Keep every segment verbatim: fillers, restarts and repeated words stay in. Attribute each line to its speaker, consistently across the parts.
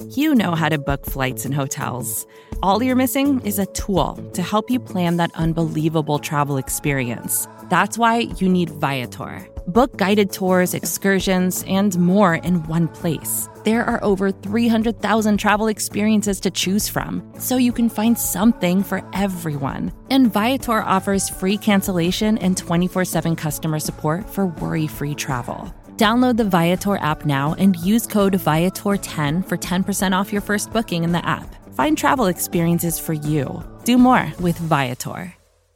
Speaker 1: You know how to book flights and hotels. All you're missing is a tool to help you plan that unbelievable travel experience. That's why you need Viator. Book guided tours, excursions, and more in one place. There are over three hundred thousand travel experiences to choose from, so you can find something for everyone. And Viator offers free cancellation and twenty-four seven customer support for worry-free travel. Download the Viator app now and use code Viator ten for ten percent off your first booking in the app. Find travel experiences for you. Do more with Viator.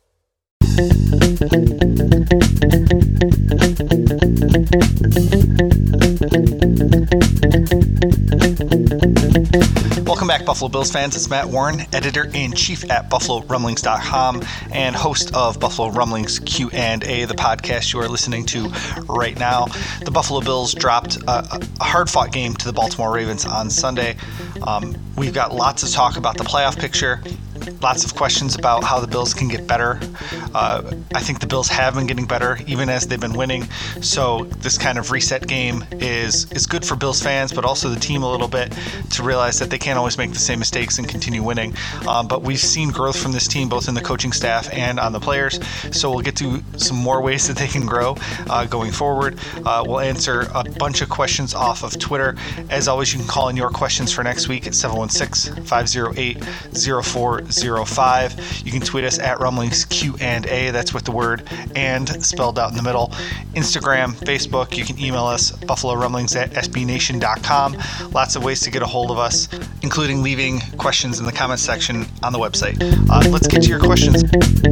Speaker 2: Welcome back, Buffalo Bills fans. It's Matt Warren, editor-in-chief at Buffalo Rumblings dot com and host of Buffalo Rumblings Q and A, the podcast you are listening to right now. The Buffalo Bills dropped a, a hard-fought game to the Baltimore Ravens on Sunday. Um, we've got lots of talk about the playoff picture. Lots of questions about how the Bills can get better. Uh, I think the Bills have been getting better, even as they've been winning. So this kind of reset game is is good for Bills fans, but also the team a little bit, to realize that they can't always make the same mistakes and continue winning. Um, but we've seen growth from this team, both in the coaching staff and on the players. So we'll get to some more ways that they can grow uh, going forward. Uh, we'll answer a bunch of questions off of Twitter. As always, you can call in your questions for next week at seven one six, five oh eight, oh four oh five. You can tweet us at Rumblings Q and A. That's with the word "and" spelled out in the middle. Instagram, Facebook. You can email us, buffalo rumblings at s b nation dot com. Lots of ways to get a hold of us, including leaving questions in the comment section on the website. Uh, let's get to your questions.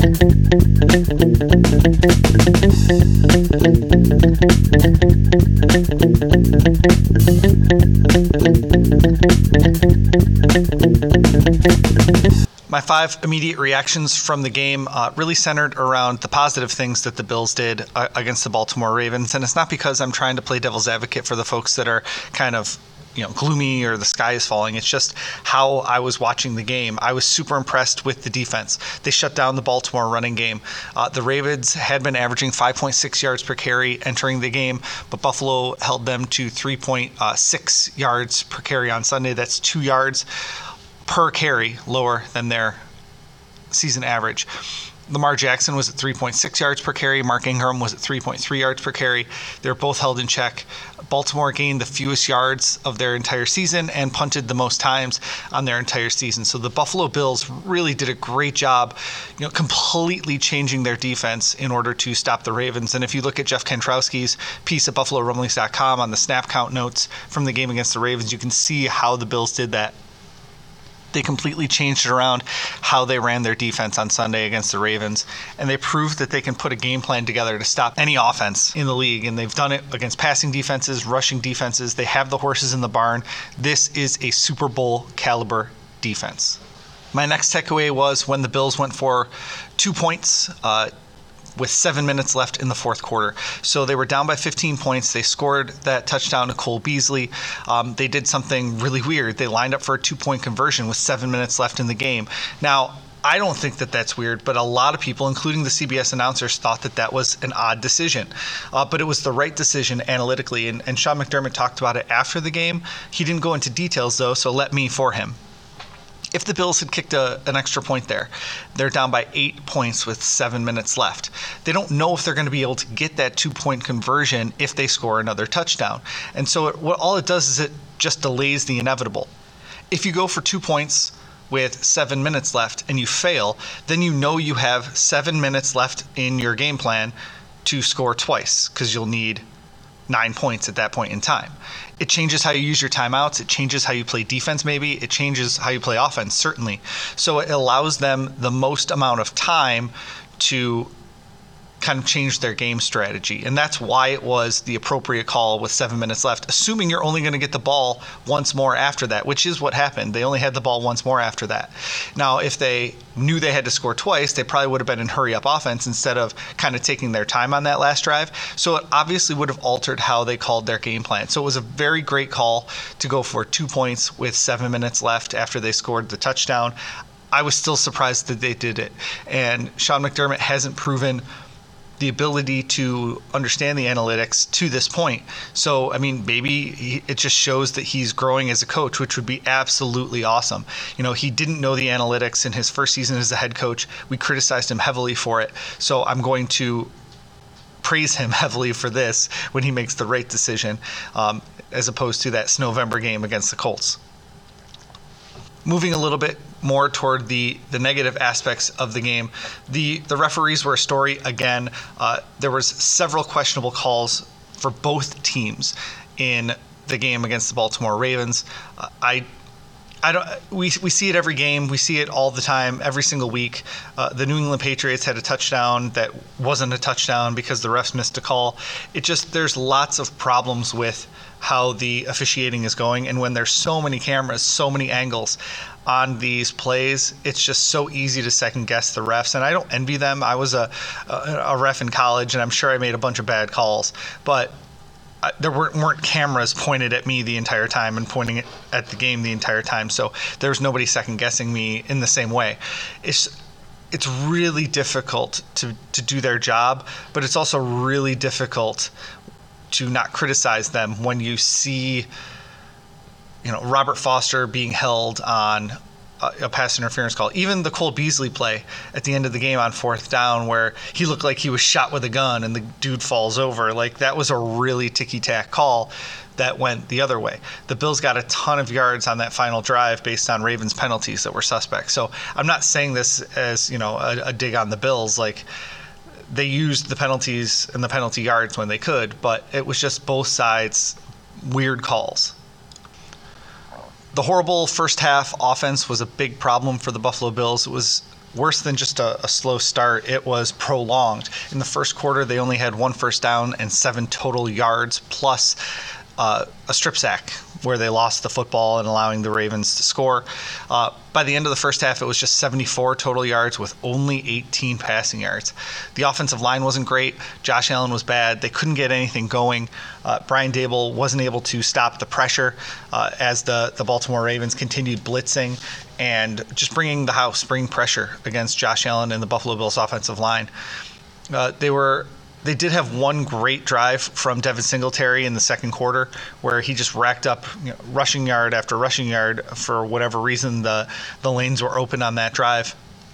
Speaker 2: My five immediate reactions from the game uh, really centered around the positive things that the Bills did uh, against the Baltimore Ravens. And it's not because I'm trying to play devil's advocate for the folks that are kind of, you know, gloomy or the sky is falling. It's just how I was watching the game. I was super impressed with the defense. They shut down the Baltimore running game. Uh, the Ravens had been averaging five point six yards per carry entering the game, but Buffalo held them to three point six yards per carry on Sunday. That's two yards per carry lower than their season average. Lamar Jackson was at three point six yards per carry. Mark Ingram was at three point three yards per carry. They were both held in check. Baltimore gained the fewest yards of their entire season and punted the most times on their entire season. So the Buffalo Bills really did a great job, you know, completely changing their defense in order to stop the Ravens. And if you look at Jeff Kantrowski's piece at buffalo rumblings dot com on the snap count notes from the game against the Ravens, you can see how the Bills did that. They completely changed it around how they ran their defense on Sunday against the Ravens, and they proved that they can put a game plan together to stop any offense in the league, and they've done it against passing defenses, rushing defenses. They have the horses in the barn. This is a Super Bowl caliber defense. My next takeaway was when the Bills went for two points, uh, with seven minutes left in the fourth quarter. So they were down by fifteen points. They scored that touchdown to Cole Beasley. Um, they did something really weird. They lined up for a two-point conversion with seven minutes left in the game. Now, I don't think that that's weird, but a lot of people, including the C B S announcers, thought that that was an odd decision. Uh, but it was the right decision analytically, and, and Sean McDermott talked about it after the game. He didn't go into details, though, so let me for him. If the Bills had kicked a, an extra point there, they're down by eight points with seven minutes left. They don't know if they're going to be able to get that two-point conversion if they score another touchdown. And so it, what all it does is it just delays the inevitable. If you go for two points with seven minutes left and you fail, then you know you have seven minutes left in your game plan to score twice, because you'll need nine points at that point in time. It changes how you use your timeouts. It changes how you play defense, maybe. It changes how you play offense, certainly. So it allows them the most amount of time to kind of change their game strategy. And that's why it was the appropriate call with seven minutes left, assuming you're only going to get the ball once more after that, which is what happened. They only had the ball once more after that. Now, if they knew they had to score twice, they probably would have been in hurry-up offense instead of kind of taking their time on that last drive. So it obviously would have altered how they called their game plan. So it was a very great call to go for two points with seven minutes left after they scored the touchdown. I was still surprised that they did it. And Sean McDermott hasn't proven the ability to understand the analytics to this point. So, I mean, maybe he, it just shows that he's growing as a coach, which would be absolutely awesome. You know, he didn't know the analytics in his first season as a head coach. We criticized him heavily for it. So I'm going to praise him heavily for this when he makes the right decision, um, as opposed to that November game against the Colts. Moving a little bit more toward the, the negative aspects of the game, the, the referees were a story again. Uh, there was several questionable calls for both teams in the game against the Baltimore Ravens. Uh, I I don't. We we see it every game. We see it all the time, every single week. Uh, the New England Patriots had a touchdown that wasn't a touchdown because the refs missed a call. It just there's lots of problems with how the officiating is going, and when there's so many cameras, so many angles on these plays, it's just so easy to second guess the refs. And I don't envy them. I was a a, a ref in college, and I'm sure I made a bunch of bad calls, but Uh, there weren't, weren't cameras pointed at me the entire time and pointing at the game the entire time, so there was nobody second guessing me in the same way. It's it's really difficult to, to do their job, but it's also really difficult to not criticize them when you see, you know, Robert Foster being held on a, a pass interference call. Even the Cole Beasley play at the end of the game on fourth down where he looked like he was shot with a gun and the dude falls over. Like, that was a really ticky-tack call that went the other way. The Bills got a ton of yards on that final drive based on Ravens penalties that were suspect. So I'm not saying this as, you know, a, a dig on the Bills. Like, they used the penalties and the penalty yards when they could, but it was just both sides weird calls. The horrible first half offense was a big problem for the Buffalo Bills. It was worse than just a, a slow start. It was prolonged. In the first quarter, they only had one first down and seven total yards, plus uh, a strip sack where they lost the football and allowing the Ravens to score. Uh, by the end of the first half, it was just seventy-four total yards with only eighteen passing yards. The offensive line wasn't great. Josh Allen was bad. They couldn't get anything going. Uh, Brian Daboll wasn't able to stop the pressure uh, as the, the Baltimore Ravens continued blitzing and just bringing the house, bringing pressure against Josh Allen and the Buffalo Bills offensive line. Uh, they were They did have one great drive from Devin Singletary in the second quarter where he just racked up, you know, rushing yard after rushing yard. For whatever reason, the, the lanes were open on that drive.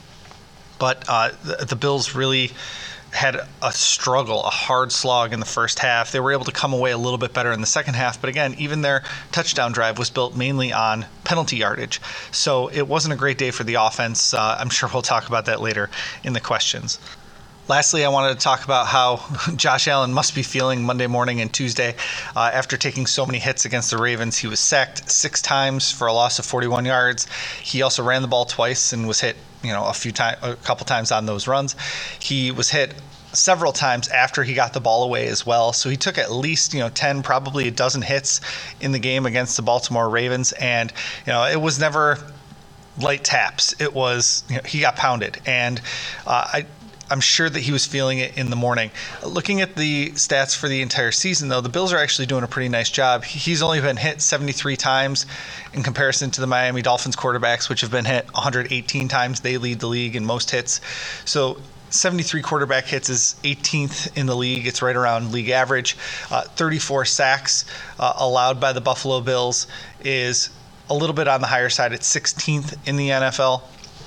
Speaker 2: But uh, the, the Bills really had a struggle, a hard slog in the first half. They were able to come away a little bit better in the second half. But again, even their touchdown drive was built mainly on penalty yardage. So it wasn't a great day for the offense. Uh, I'm sure we'll talk about that later in the questions. Lastly, I wanted to talk about how Josh Allen must be feeling Monday morning and Tuesday uh, after taking so many hits against the Ravens. He was sacked six times for a loss of forty-one yards. He also ran the ball twice and was hit, you know, a few times, a couple times on those runs. He was hit several times after he got the ball away as well. So he took at least, you know, ten, probably a dozen hits in the game against the Baltimore Ravens, and you know, it was never light taps. It was, you know, he got pounded, and uh, I. I'm sure that he was feeling it in the morning. Looking at the stats for the entire season, though, the Bills are actually doing a pretty nice job. He's only been hit seventy-three times in comparison to the Miami Dolphins quarterbacks, which have been hit one hundred eighteen times. They lead the league in most hits. So seventy-three quarterback hits is eighteenth in the league. It's right around league average. Uh, thirty-four sacks uh, allowed by the Buffalo Bills is a little bit on the higher side. It's sixteenth in the N F L.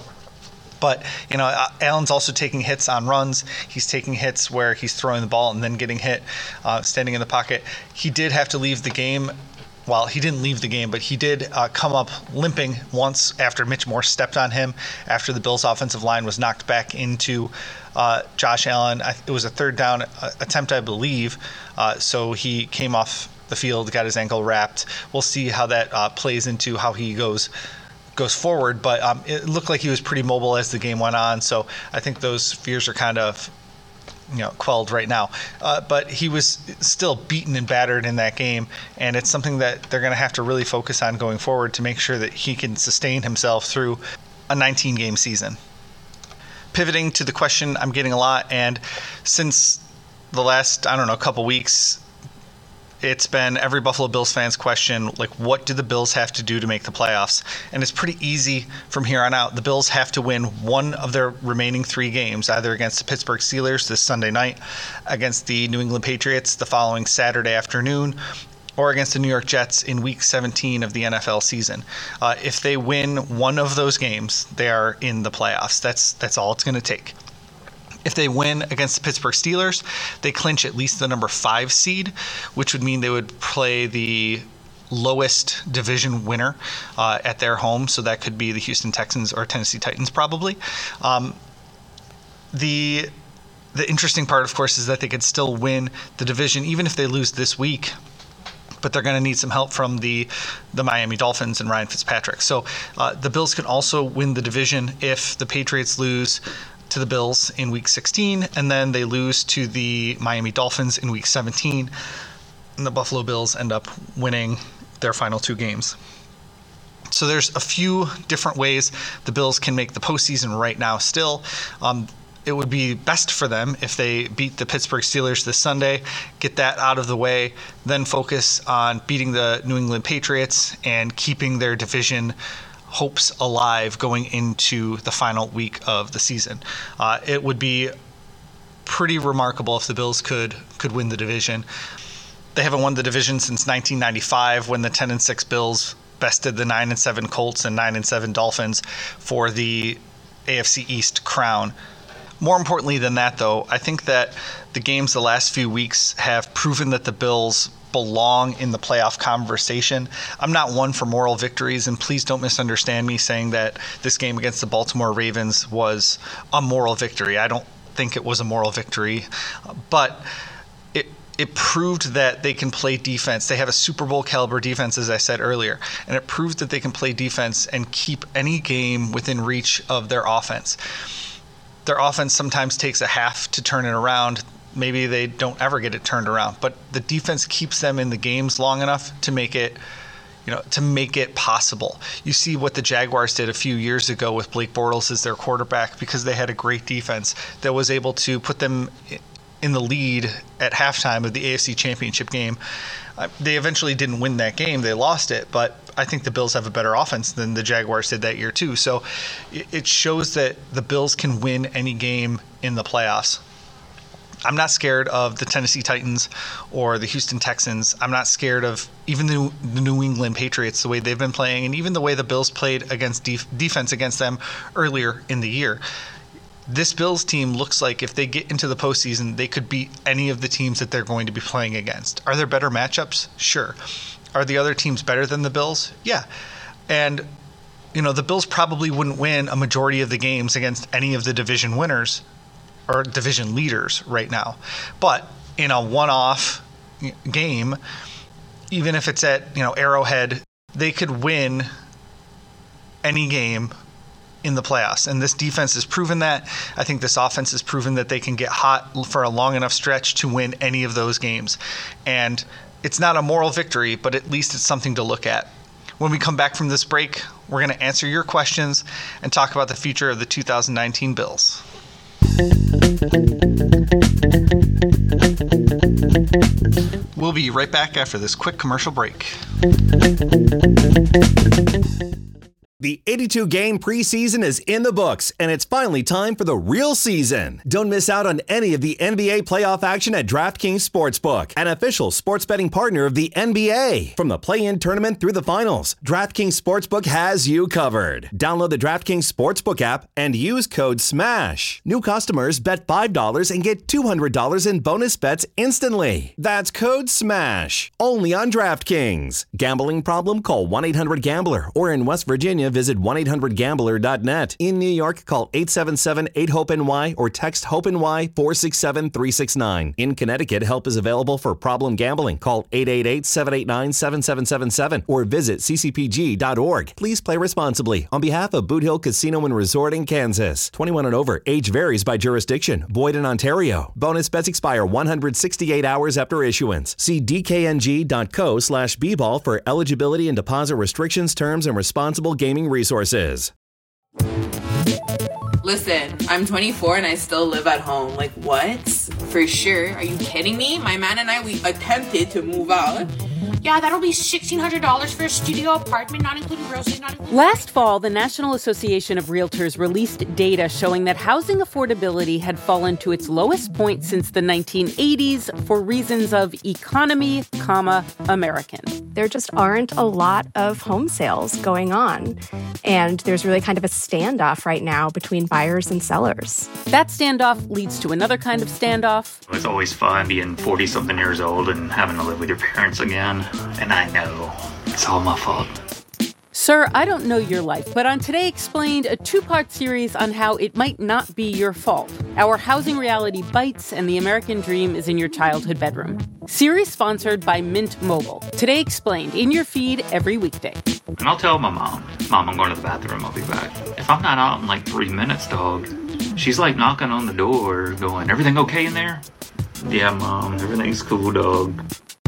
Speaker 2: But, you know, Allen's also taking hits on runs. He's taking hits where he's throwing the ball and then getting hit, uh, standing in the pocket. He did have to leave the game. Well, he didn't leave the game, but he did uh, come up limping once after Mitch Morse stepped on him after the Bills' offensive line was knocked back into uh, Josh Allen. It was a third down attempt, I believe. Uh, so he came off the field, got his ankle wrapped. We'll see how that uh, plays into how he goes goes forward, but um, it looked like he was pretty mobile as the game went on, so I think those fears are kind of, you know, quelled right now. Uh, but he was still beaten and battered in that game, and it's something that they're going to have to really focus on going forward to make sure that he can sustain himself through a nineteen-game season. Pivoting to the question I'm getting a lot, and since the last, I don't know, couple weeks, it's been every Buffalo Bills fan's question, like, what do the Bills have to do to make the playoffs? And it's pretty easy from here on out. The Bills have to win one of their remaining three games, either against the Pittsburgh Steelers this Sunday night, against the New England Patriots the following Saturday afternoon, or against the New York Jets in Week seventeen of the N F L season. Uh, if they win one of those games, they are in the playoffs. That's that's all it's going to take. If they win against the Pittsburgh Steelers, they clinch at least the number five seed, which would mean they would play the lowest division winner uh, at their home. So that could be the Houston Texans or Tennessee Titans probably. Um, the the interesting part, of course, is that they could still win the division even if they lose this week. But they're going to need some help from the the Miami Dolphins and Ryan Fitzpatrick. So uh, the Bills can also win the division if the Patriots lose to the Bills in Week sixteen, and then they lose to the Miami Dolphins in Week seventeen, and the Buffalo Bills end up winning their final two games. So there's a few different ways the Bills can make the postseason right now still. Um, it would be best for them if they beat the Pittsburgh Steelers this Sunday, get that out of the way, then focus on beating the New England Patriots and keeping their division hopes alive going into the final week of the season. Uh, it would be pretty remarkable if the Bills could could win the division. They haven't won the division since nineteen ninety-five, when the ten and six Bills bested the nine and seven Colts and nine and seven Dolphins for the A F C East crown. More importantly than that, though, I think that the games the last few weeks have proven that the Bills belong in the playoff conversation. I'm not one for moral victories, and please don't misunderstand me saying that this game against the Baltimore Ravens was a moral victory. I don't think it was a moral victory, but it it proved that they can play defense. They have a Super Bowl caliber defense, as I said earlier, and it proved that they can play defense and keep any game within reach of their offense. Their offense sometimes takes a half to turn it around. Maybe they don't ever get it turned around, but the defense keeps them in the games long enough to make it, you know, to make it possible. You see what the Jaguars did a few years ago with Blake Bortles as their quarterback, because they had a great defense that was able to put them in the lead at halftime of the A F C Championship game. Uh, they eventually didn't win that game. They lost it, but I think the Bills have a better offense than the Jaguars did that year too. So it shows that the Bills can win any game in the playoffs. I'm not scared of the Tennessee Titans or the Houston Texans. I'm not scared of even the, the New England Patriots, the way they've been playing, and even the way the Bills played against def- defense against them earlier in the year. This Bills team looks like if they get into the postseason, they could beat any of the teams that they're going to be playing against. Are there better matchups? Sure. Are the other teams better than the Bills? Yeah. And, you know, the Bills probably wouldn't win a majority of the games against any of the division winners or division leaders right now. But in a one-off game, even if it's at, you know, Arrowhead, they could win any game in the playoffs. And this defense has proven that. I think this offense has proven that they can get hot for a long enough stretch to win any of those games. And it's not a moral victory, but at least it's something to look at. When we come back from this break, we're going to answer your questions and talk about the future of the two thousand nineteen Bills. We'll be right back after this quick commercial break.
Speaker 3: The eighty-two game preseason is in the books, and it's finally time for the real season. Don't miss out on any of the N B A playoff action at DraftKings Sportsbook, an official sports betting partner of the N B A. From the play-in tournament through the finals, DraftKings Sportsbook has you covered. Download the DraftKings Sportsbook app and use code SMASH. New customers bet five dollars and get two hundred dollars in bonus bets instantly. That's code SMASH. Only on DraftKings. Gambling problem? Call one eight hundred gambler, or in West Virginia, visit one eight hundred gambler dot net. In New York, call eight seven seven eight hope N Y or text HOPE-NY four six seven three six nine. In Connecticut, help is available for problem gambling. Call eight eight eight seven eight nine seven seven seven seven or visit c c p g dot org. Please play responsibly. On behalf of Boot Hill Casino and Resort in Kansas. twenty-one and over. Age varies by jurisdiction. Void in Ontario. Bonus bets expire one hundred sixty-eight hours after issuance. See d k n g dot co slash b ball for eligibility and deposit restrictions, terms, and responsible gaming resources.
Speaker 4: Listen, I'm twenty-four and I still live at home. Like, what? For sure. Are you kidding me? My man and I, we attempted to move out.
Speaker 5: Yeah, that'll be sixteen hundred dollars for a studio apartment, not including groceries, not including...
Speaker 6: Last fall, the National Association of Realtors released data showing that housing affordability had fallen to its lowest point since the nineteen eighties for reasons of economy, comma, American.
Speaker 7: There just aren't a lot of home sales going on. And there's really kind of a standoff right now between buyers and sellers.
Speaker 6: That standoff leads to another kind of standoff.
Speaker 8: It's always fun being forty-something years old and having to live with your parents again. And I know it's all my fault.
Speaker 6: Sir, I don't know your life, but on Today Explained, a two-part series on how it might not be your fault. Our housing reality bites and the American dream is in your childhood bedroom. Series sponsored by Mint Mobile. Today Explained, in your feed every weekday.
Speaker 8: And I'll tell my mom, Mom, I'm going to the bathroom, I'll be back. If I'm not out in like three minutes, dog, she's like knocking on the door going, everything okay in there? Yeah, Mom, everything's cool, dog.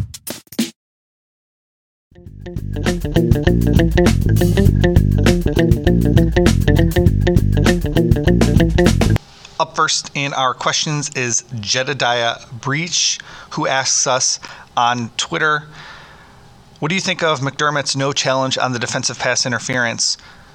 Speaker 2: Up first in our questions is Jedediah Breach, who asks us on Twitter, what do you think of McDermott's no challenge on the defensive pass interference?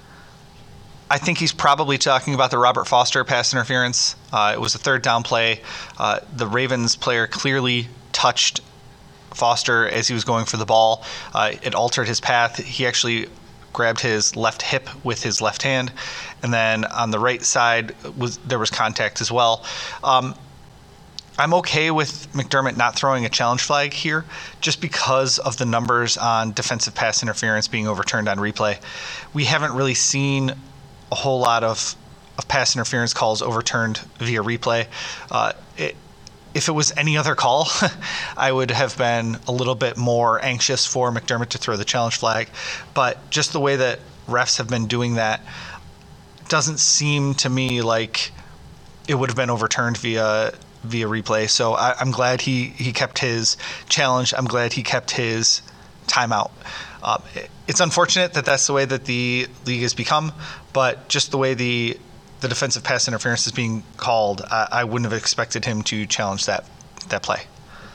Speaker 2: I think he's probably talking about the Robert Foster pass interference. Uh, it was a third down play. Uh, the Ravens player clearly touched Foster as he was going for the ball. Uh, it altered his path. He actually grabbed his left hip with his left hand, and then on the right side was there was contact as well. Um, I'm okay with McDermott not throwing a challenge flag here just because of the numbers on defensive pass interference being overturned on replay. We haven't really seen a whole lot of, of pass interference calls overturned via replay. Uh, it, If it was any other call, I would have been a little bit more anxious for McDermott to throw the challenge flag. But just the way that refs have been doing that doesn't seem to me like it would have been overturned via via replay. So I, I'm glad he, he kept his challenge. I'm glad he kept his timeout. Uh, it, it's unfortunate that that's the way that the league has become, but just the way the the defensive pass interference is being called, I, I wouldn't have expected him to challenge that that play.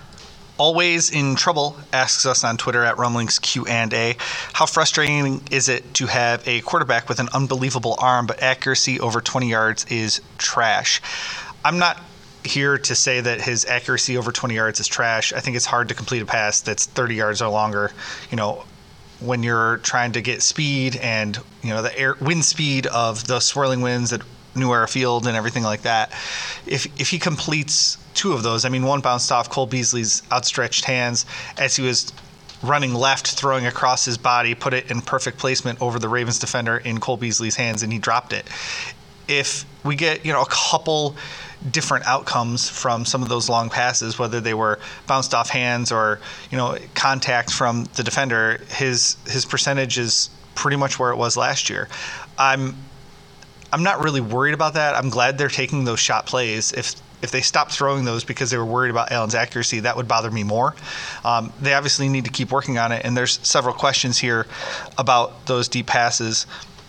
Speaker 2: Always in Trouble asks us on Twitter at Rumblings Q and A, how frustrating is it to have a quarterback with an unbelievable arm but accuracy over twenty yards is trash? I'm not here to say that his accuracy over twenty yards is trash. I think it's hard to complete a pass that's thirty yards or longer, you know, when you're trying to get speed and, you know, the air wind speed of the swirling winds at New Era Field and everything like that. If if he completes two of those, I mean, one bounced off Cole Beasley's outstretched hands as he was running left, throwing across his body, put it in perfect placement over the Ravens defender in Cole Beasley's hands, and he dropped it. If we get, you know, a couple different outcomes from some of those long passes, whether they were bounced off hands or, you know, contact from the defender, his his percentage is pretty much where it was last year. I'm I'm not really worried about that. I'm glad they're taking those shot plays. If if they stopped throwing those because they were worried about Allen's accuracy, that would bother me more. Um, they obviously need to keep working on it, and there's several questions here about those deep passes.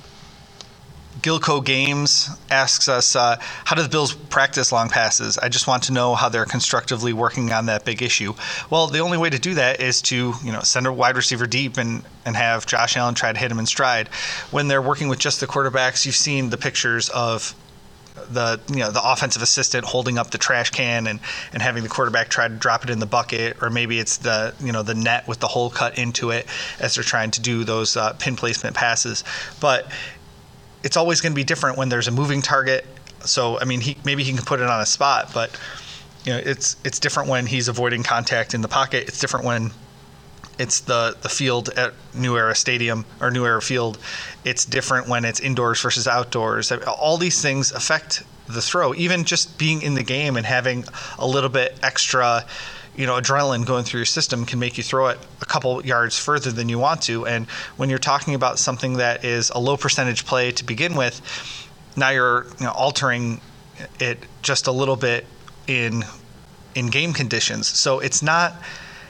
Speaker 2: Gilco Games asks us, uh, how do the Bills practice long passes? I just want to know how they're constructively working on that big issue. Well, the only way to do that is to, you know, send a wide receiver deep and, and have Josh Allen try to hit him in stride. When they're working with just the quarterbacks, you've seen the pictures of the, you know, the offensive assistant holding up the trash can and, and having the quarterback try to drop it in the bucket, or maybe it's the, you know, the net with the hole cut into it as they're trying to do those uh, pin placement passes. But it's always going to be different when there's a moving target. So, I mean, he maybe he can put it on a spot, but, you know, it's it's different when he's avoiding contact in the pocket. It's different when it's the, the field at New Era Stadium or New Era Field. It's different when it's indoors versus outdoors. All these things affect the throw. Even just being in the game and having a little bit extra, you know, adrenaline going through your system can make you throw it a couple yards further than you want to. And when you're talking about something that is a low percentage play to begin with, now you're, you know, altering it just a little bit in in game conditions. So it's not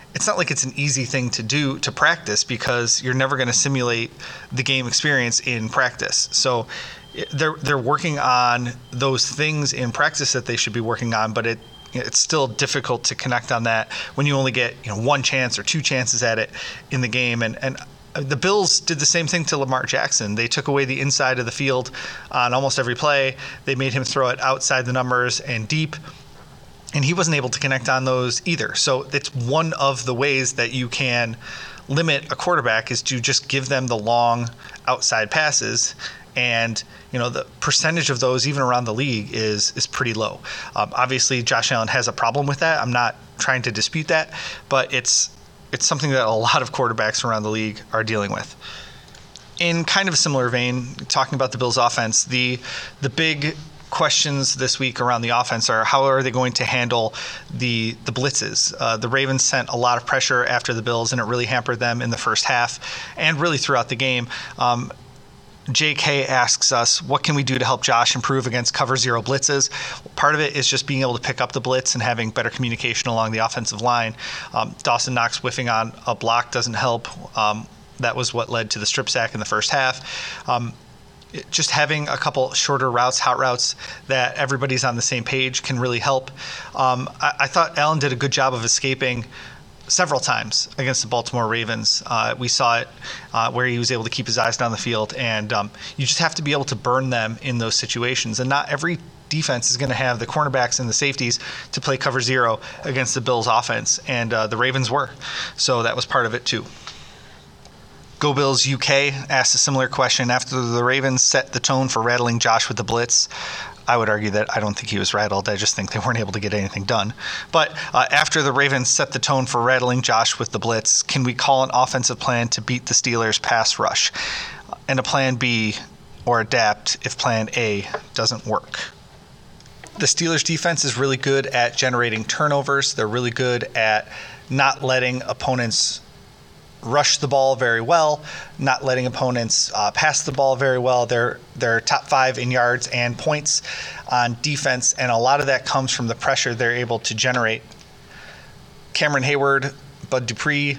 Speaker 2: it's not like it's an easy thing to do to practice because you're never going to simulate the game experience in practice. So they're they're working on those things in practice that they should be working on, but it it's still difficult to connect on that when you only get, you know, one chance or two chances at it in the game. And and the Bills did the same thing to Lamar Jackson. They took away the inside of the field on almost every play. They made him throw it outside the numbers and deep. And he wasn't able to connect on those either. So it's one of the ways that you can limit a quarterback is to just give them the long outside passes. And, you know, the percentage of those even around the league is is pretty low. Um, obviously, Josh Allen has a problem with that. I'm not trying to dispute that. But it's it's something that a lot of quarterbacks around the league are dealing with. In kind of a similar vein, talking about the Bills offense, the the big questions this week around the offense are how are they going to handle the the blitzes. Uh, the Ravens sent a lot of pressure after the Bills, and it really hampered them in the first half and really throughout the game. Um, J K asks us, what can we do to help Josh improve against cover zero blitzes? Well, part of it is just being able to pick up the blitz and having better communication along the offensive line. Um, Dawson Knox whiffing on a block doesn't help. Um, that was what led to the strip sack in the first half. Um, Just having a couple shorter routes, hot routes, that everybody's on the same page can really help. Um, I, I thought Allen did a good job of escaping several times against the Baltimore Ravens. Uh, we saw it uh, where he was able to keep his eyes down the field, and um, you just have to be able to burn them in those situations. And not every defense is going to have the cornerbacks and the safeties to play cover zero against the Bills offense, and uh, the Ravens were. So that was part of it too. Go Bills U K asked a similar question. After the Ravens set the tone for rattling Josh with the blitz, I would argue that I don't think he was rattled. I just think they weren't able to get anything done. But uh, after the Ravens set the tone for rattling Josh with the blitz, can we call an offensive plan to beat the Steelers' pass rush? And a plan B or adapt if plan A doesn't work? The Steelers' defense is really good at generating turnovers. They're really good at not letting opponents rush the ball very well, not letting opponents uh, pass the ball very well. They're they're top five in yards and points on defense, and a lot of that comes from the pressure they're able to generate. Cameron Hayward, Bud Dupree,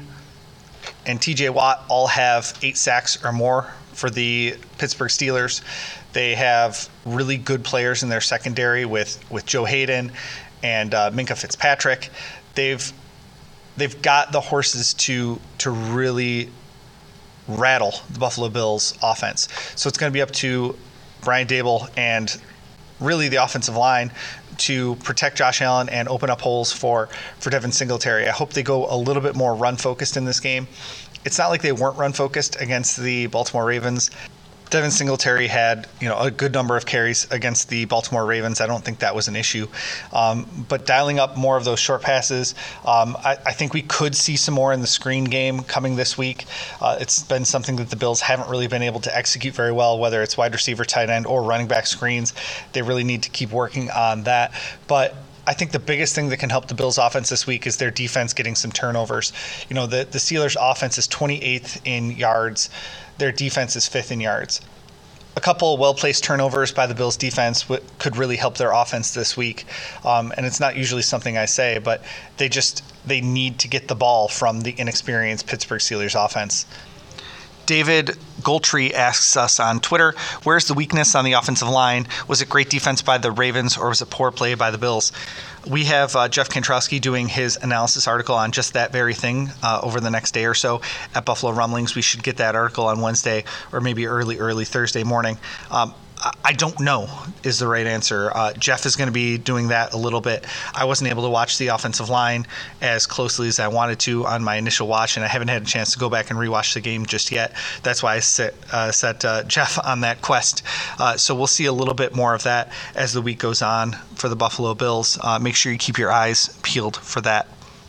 Speaker 2: and T J Watt all have eight sacks or more for the Pittsburgh Steelers. They have really good players in their secondary with, with Joe Hayden and uh, Minkah Fitzpatrick. They've They've got the horses to to really rattle the Buffalo Bills offense. So it's going to be up to Brian Daboll and really the offensive line to protect Josh Allen and open up holes for, for Devin Singletary. I hope they go a little bit more run-focused in this game. It's not like they weren't run-focused against the Baltimore Ravens. Devin Singletary had, you know, a good number of carries against the Baltimore Ravens. I don't think that was an issue. Um, but dialing up more of those short passes, um, I, I think we could see some more in the screen game coming this week. Uh, it's been something that the Bills haven't really been able to execute very well, whether it's wide receiver, tight end, or running back screens. They really need to keep working on that. But I think the biggest thing that can help the Bills offense this week is their defense getting some turnovers. You know, the, the Steelers offense is twenty-eighth in yards. Their defense is fifth in yards. A couple well-placed turnovers by the Bills defense w- could really help their offense this week. Um, and it's not usually something I say, but they just, they need to get the ball from the inexperienced Pittsburgh Steelers offense. David Goltree asks us on Twitter, where's the weakness on the offensive line? Was it great defense by the Ravens or was it poor play by the Bills? We have uh, Jeff Kantrowski doing his analysis article on just that very thing uh, over the next day or so at Buffalo Rumblings. We should get that article on Wednesday or maybe early, early Thursday morning. Um, I don't know is the right answer. Uh, Jeff is going to be doing that a little bit. I wasn't able to watch the offensive line as closely as I wanted to on my initial watch, and I haven't had a chance to go back and rewatch the game just yet. That's why I set, uh, set uh, Jeff on that quest. Uh, so we'll see a little bit more of that as the week goes on for the Buffalo Bills. Uh, make sure you keep your eyes peeled for that.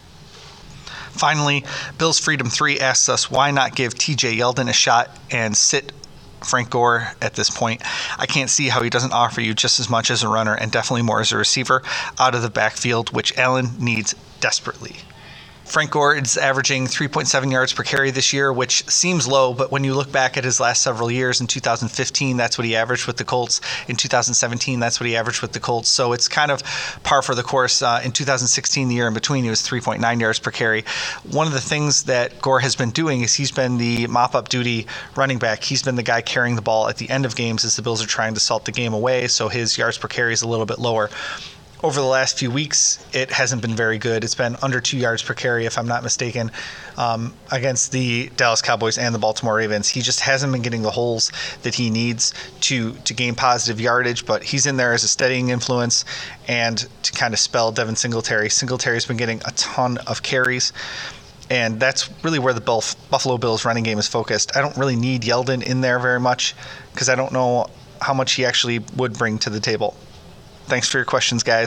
Speaker 2: Finally, Bills Freedom three asks us, why not give T J Yeldon a shot and sit Frank Gore at this point? I can't see how he doesn't offer you just as much as a runner and definitely more as a receiver out of the backfield, which Allen needs desperately. Frank Gore is averaging three point seven yards per carry this year, which seems low, but when you look back at his last several years, in two thousand fifteen, that's what he averaged with the Colts. In two thousand seventeen, that's what he averaged with the Colts. So it's kind of par for the course. Uh, in two thousand sixteen, the year in between, he was three point nine yards per carry. One of the things that Gore has been doing is he's been the mop-up duty running back. He's been the guy carrying the ball at the end of games as the Bills are trying to salt the game away, so his yards per carry is a little bit lower. Over the last few weeks, it hasn't been very good. It's been under two yards per carry, if I'm not mistaken, um, against the Dallas Cowboys and the Baltimore Ravens. He just hasn't been getting the holes that he needs to to gain positive yardage, but he's in there as a steadying influence and to kind of spell Devin Singletary. Singletary's been getting a ton of carries, and that's really where the Buffalo Bills running game is focused. I don't really need Yeldon in there very much because I don't know how much he actually would bring to the table. Thanks for your questions, guys.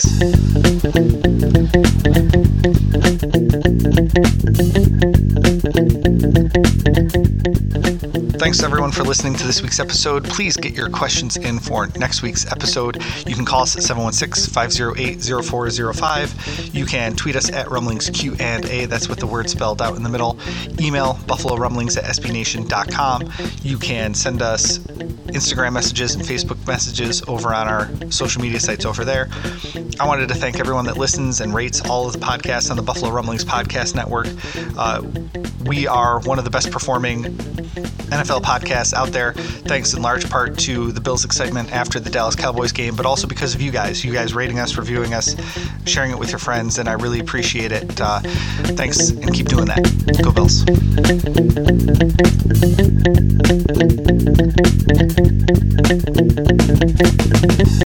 Speaker 2: Thanks everyone for listening to this week's episode. Please get your questions in for next week's episode. You can call us at seven one six, five oh eight, oh four oh five. You can tweet us at Rumblings Q and A. That's with the word spelled out in the middle. Email buffalo rumblings at s b nation dot com. You can send us Instagram messages and Facebook messages over on our social media sites over there. I wanted to thank everyone that listens and rates all of the podcasts on the Buffalo Rumblings Podcast Network. Uh, we are one of the best performing N F L podcasts out there, thanks in large part to the Bills' excitement after the Dallas Cowboys game, but also because of you guys, you guys rating us, reviewing us, sharing it with your friends, and I really appreciate it. Uh, thanks, and keep doing that. Go Bills.